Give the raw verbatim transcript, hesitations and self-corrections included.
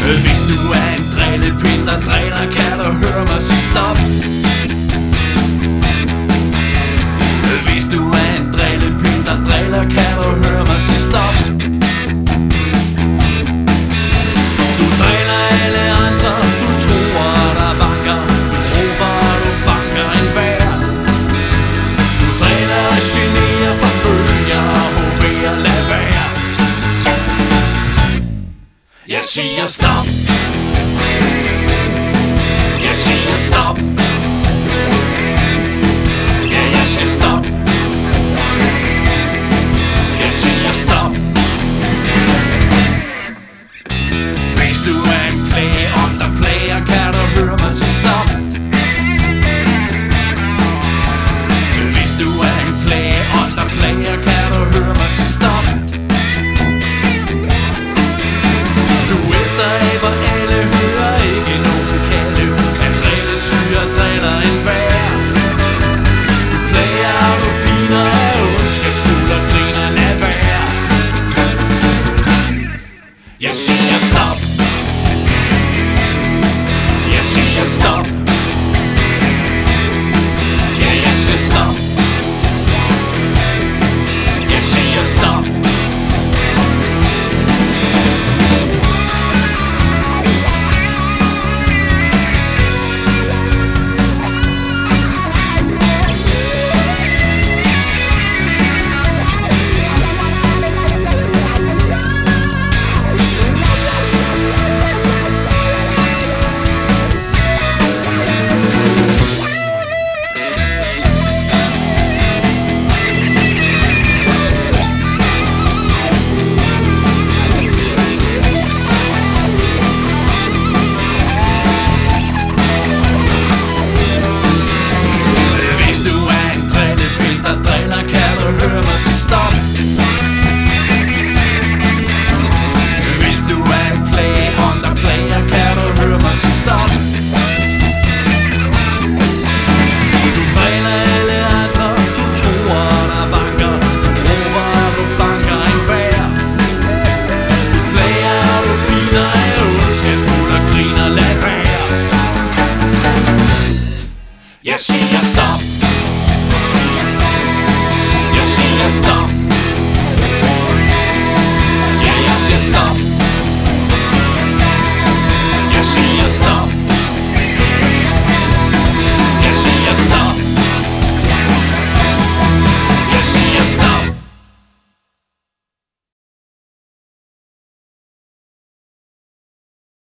Hvis du er en drillepind, der driller, kan du høre mig sige stop. Hvis du er en drillepind, der driller, kan du høre mig sige stop. Du driller alle andre, du tror der banker, du råber, du banker en vær. Du driller og generer, forfølger og håber, lad være. Jeg siger stop. Jeg siger stop. Ja, jeg siger stop. Jeg siger stop. Hvis du er en plage, om der plager, kan du høre mig sige stop. Hvis du er en plage, om der plager, kan du høre mig sige stop. Du efteraber alle, hører ikke nogen kalde. At drille syre driller en vær. Du plager, du piner, er ondskabsfuld og griner, lad være. Jeg siger stop. Jeg siger stop. Ja, jeg siger stop. Jeg siger stop. Jeg siger stop. Jeg siger stop. Ja, jeg siger stop. Jeg siger stop.